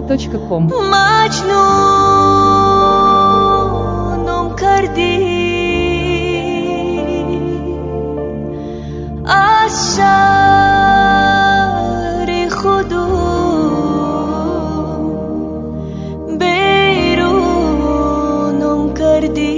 arabmixed.com. مجنونم کردی از شهر خودم بیرونم کردی.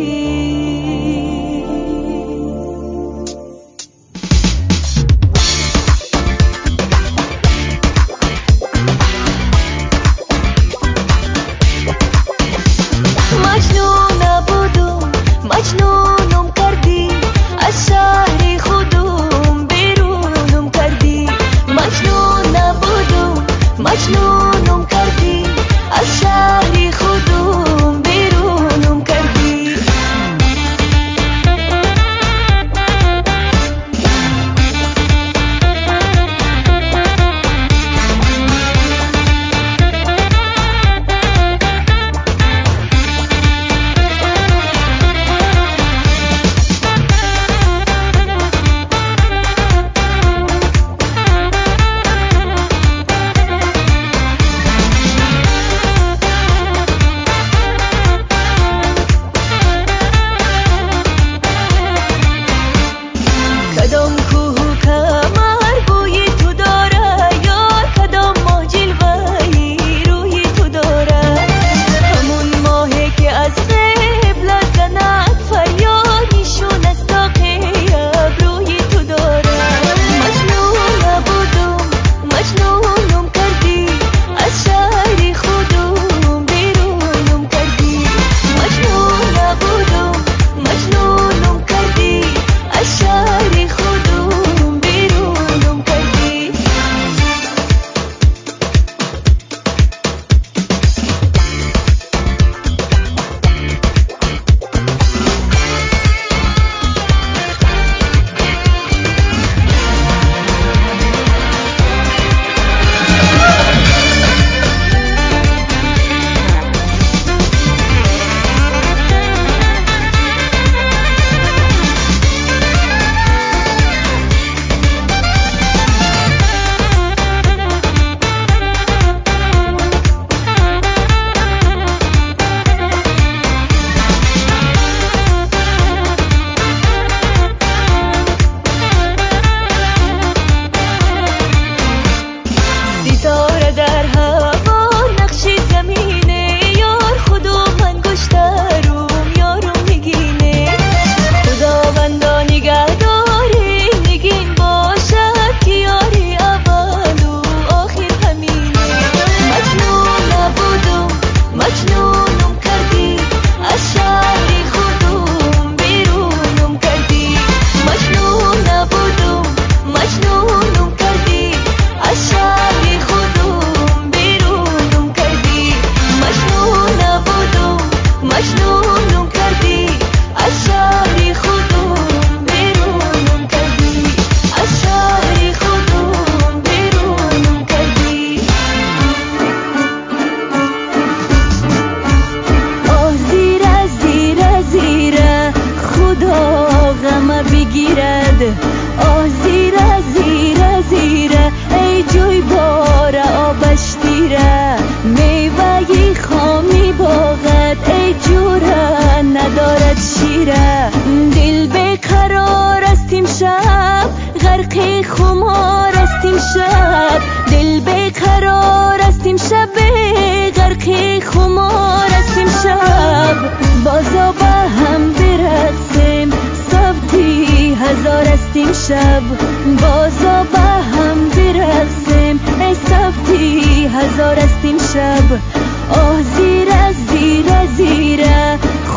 بازا با هم برقصیم ای صفتی هزار است این شب. آه زیره زیره زیره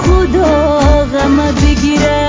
خدا غم بگیره.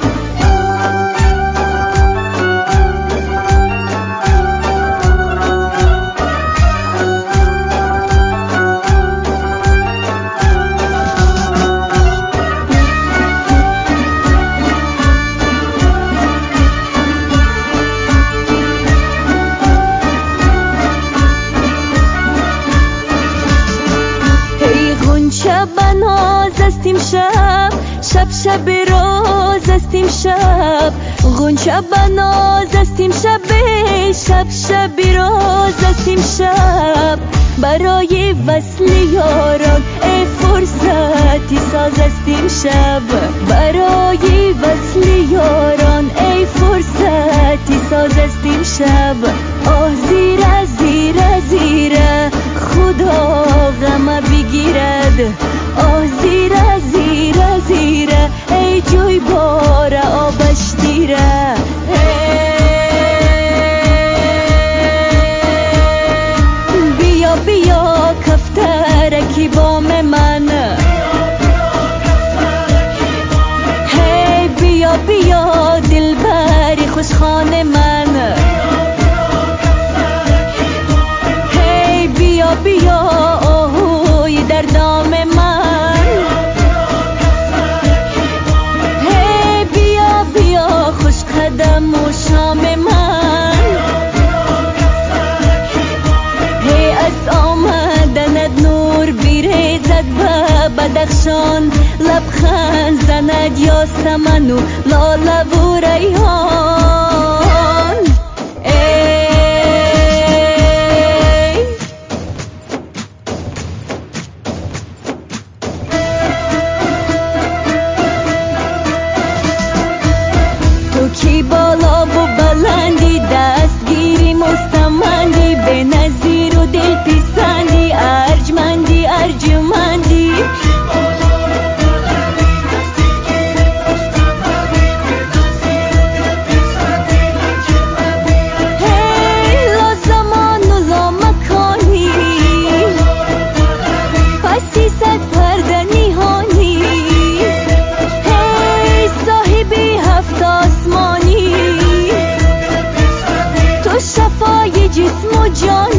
شب روز استیم شب غنچه بناز استیم شب شب شب روز استیم شب برای وصل یاران ای فرصتی ساز است این شب. برای وصل یاران ای فرصتی ساز است این شب. آه زیره زیره زیره خدا غم بگیرد. آه زیره زیره زیره ای جوی بار آبش دیره. بیا بیا کفترکی بام من. هی بیا بیا دلبری خوشخانه من. هی بیا بیا آهوی در دام من. هی بیا بیا خوش قدم و شام من. هی از آمدنت نور بیریزد به بدخشان. لبخند زند یاسمن و لاله و ریحان. تو کی بالا و بلندی دستگیری مستمندی به نظیر و دل پیسندی ارجمندی ارجمندی. هی لا زمان و لا مکانی پسی صد پرده نیهانی. هی صاحبی هفت آسمانی تو شفای جسم و جان.